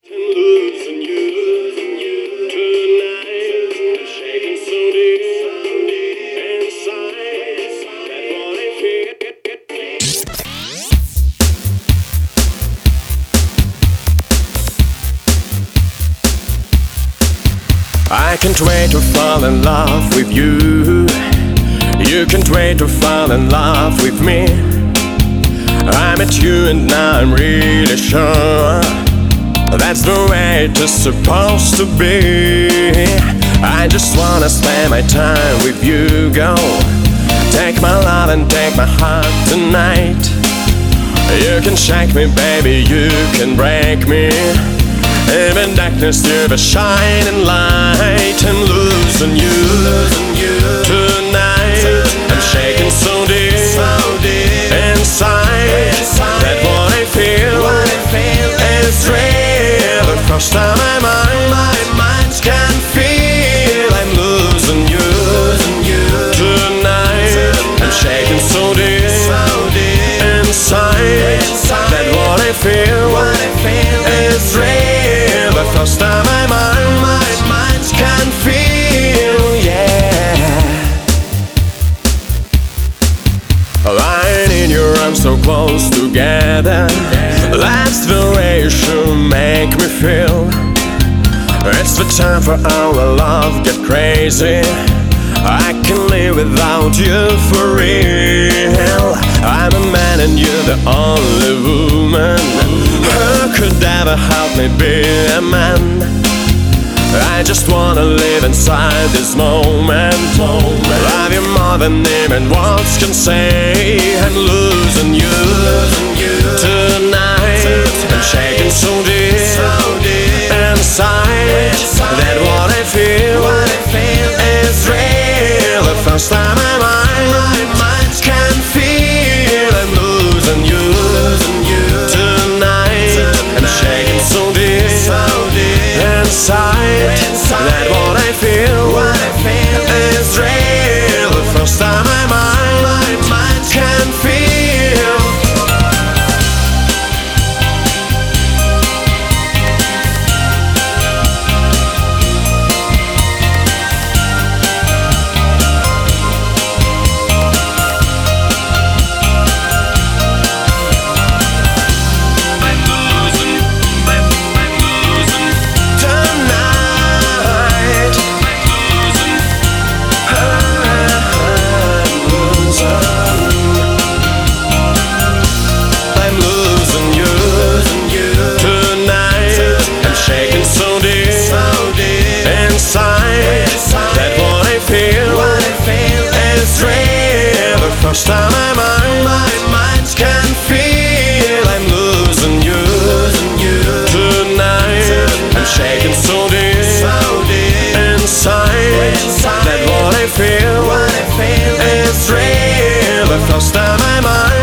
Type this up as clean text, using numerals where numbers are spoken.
Losing you tonight. I'm shaking so deep inside. That's what I feel. I can't wait to fall in love with you. You can't wait to fall in love with me. I met you and now I'm really sure that's the way it is supposed to be. I just wanna spend my time with you, girl. Take my love and take my heart tonight. You can shake me, baby, you can break me. Even darkness, you're a shining light. I'm losing you tonight. I'm shaking so deep inside. That's what I feel. It's real. The first time my mind can feel. I'm losing you tonight. I'm shaking so deep inside. That's what I feel. It's real. The first time my mind can feel. Yeah. Lying in your arms so close together. That's the way you should make me feel. It's the time for our love get crazy. I can live without you for real. I'm a man and you're the only woman who could ever help me be a man. I just wanna live inside this moment. Love you more than even words can say. I'm losing you tonight. I'm shaking so deep inside. That's what I feel. It's real. The first time my mind can feel. I'm losing you tonight. I'm shaking so deep inside. That's what I feel. It's real. The first time my mind can feel. First time my mind can feel. I'm losing you tonight. I'm shaking so deep inside. That's what I feel. It's real. The first time my mind